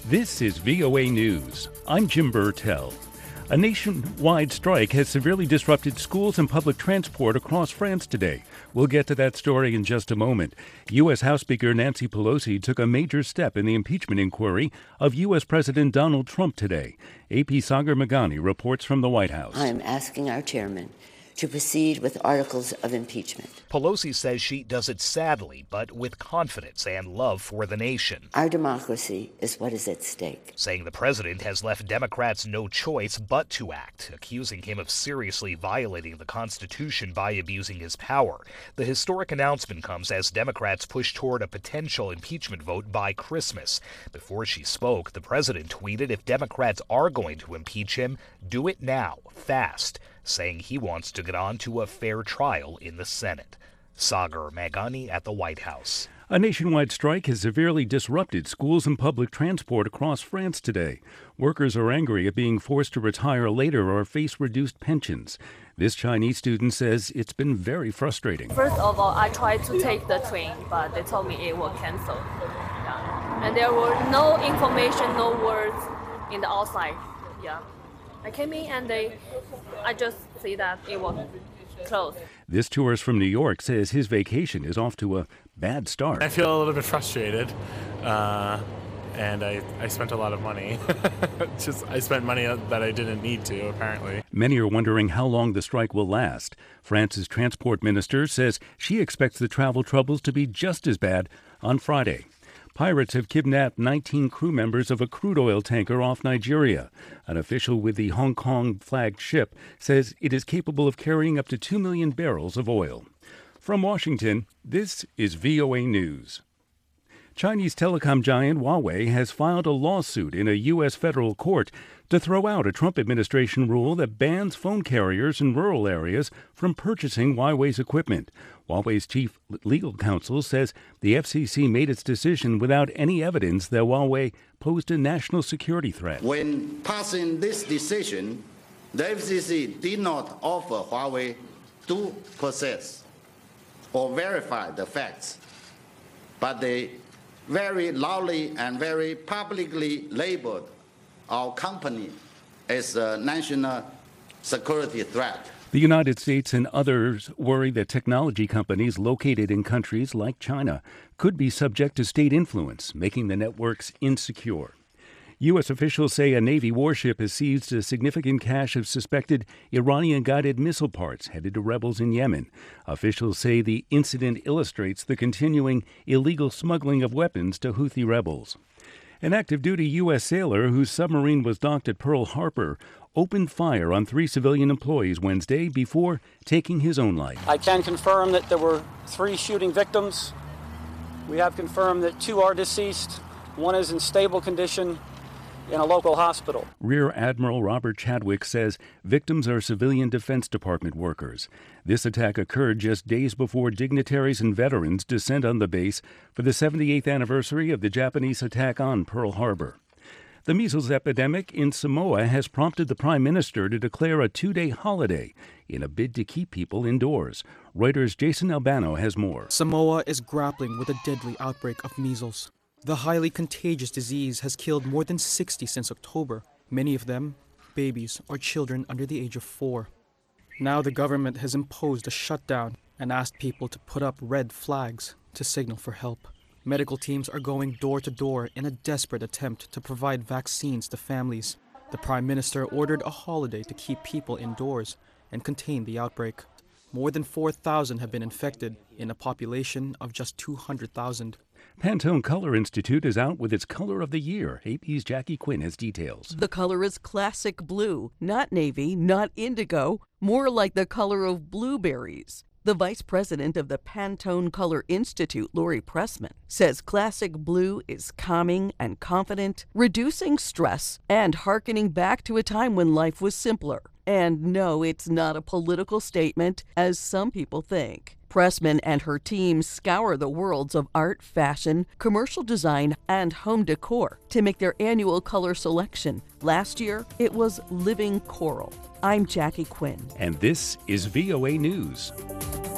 This is VOA News. I'm Jim Burtell. A nationwide strike has severely disrupted schools and public transport across France today. We'll get to that story in just a moment. U.S. House Speaker Nancy Pelosi took a major step in the impeachment inquiry of U.S. President Donald Trump today. AP Sagar Meghani reports from the White House. I'm asking our chairman to proceed with articles of impeachment. Pelosi says she does it sadly, but with confidence and love for the nation. Our democracy is what is at stake. Saying the president has left Democrats no choice but to act, accusing him of seriously violating the Constitution by abusing his power. The historic announcement comes as Democrats push toward a potential impeachment vote by Christmas. Before she spoke, the president tweeted if Democrats are going to impeach him, do it now, fast, saying he wants to get on to a fair trial in the Senate. Sagar Meghani at the White House. A nationwide strike has severely disrupted schools and public transport across France today. Workers are angry at being forced to retire later or face reduced pensions. This Chinese student says it's been very frustrating. First of all, I tried to take the train, but they told me it was canceled. Yeah. And there were no information, no words in the outside. Yeah. I came in and I just see that it was closed. This tourist from New York says his vacation is off to a bad start. I feel a little bit frustrated, and I spent a lot of money. I spent money that I didn't need to, apparently. Many are wondering how long the strike will last. France's transport minister says she expects the travel troubles to be just as bad on Friday. Pirates have kidnapped 19 crew members of a crude oil tanker off Nigeria. An official with the Hong Kong-flagged ship says it is capable of carrying up to 2 million barrels of oil. From Washington, this is VOA News. Chinese telecom giant Huawei has filed a lawsuit in a U.S. federal court to throw out a Trump administration rule that bans phone carriers in rural areas from purchasing Huawei's equipment. Huawei's chief legal counsel says the FCC made its decision without any evidence that Huawei posed a national security threat. When passing this decision, the FCC did not offer Huawei to possess or verify the facts, but they very loudly and very publicly labeled our company as a national security threat. The United States and others worry that technology companies located in countries like China could be subject to state influence, making the networks insecure. U.S. officials say a Navy warship has seized a significant cache of suspected Iranian-guided missile parts headed to rebels in Yemen. Officials say the incident illustrates the continuing illegal smuggling of weapons to Houthi rebels. An active-duty U.S. sailor whose submarine was docked at Pearl Harbor opened fire on 3 civilian employees Wednesday before taking his own life. I can confirm that there were 3 shooting victims. We have confirmed that 2 are deceased. 1 is in stable condition in a local hospital. Rear Admiral Robert Chadwick says victims are civilian Defense Department workers. This attack occurred just days before dignitaries and veterans descend on the base for the 78th anniversary of the Japanese attack on Pearl Harbor. The measles epidemic in Samoa has prompted the Prime Minister to declare a 2-day holiday in a bid to keep people indoors. Reuters' Jason Albano has more. Samoa is grappling with a deadly outbreak of measles. The highly contagious disease has killed more than 60 since October, many of them babies or children under the age of 4. Now the government has imposed a shutdown and asked people to put up red flags to signal for help. Medical teams are going door to door in a desperate attempt to provide vaccines to families. The Prime Minister ordered a holiday to keep people indoors and contain the outbreak. More than 4,000 have been infected in a population of just 200,000. Pantone Color Institute is out with its Color of the Year. AP's Jackie Quinn has details. The color is classic blue, not navy, not indigo, more like the color of blueberries. The vice president of the Pantone Color Institute, Lori Pressman, says classic blue is calming and confident, reducing stress, and hearkening back to a time when life was simpler. And no, it's not a political statement, as some people think. Pressman and her team scour the worlds of art, fashion, commercial design, and home decor to make their annual color selection. Last year, it was Living Coral. I'm Jackie Quinn. And this is VOA News.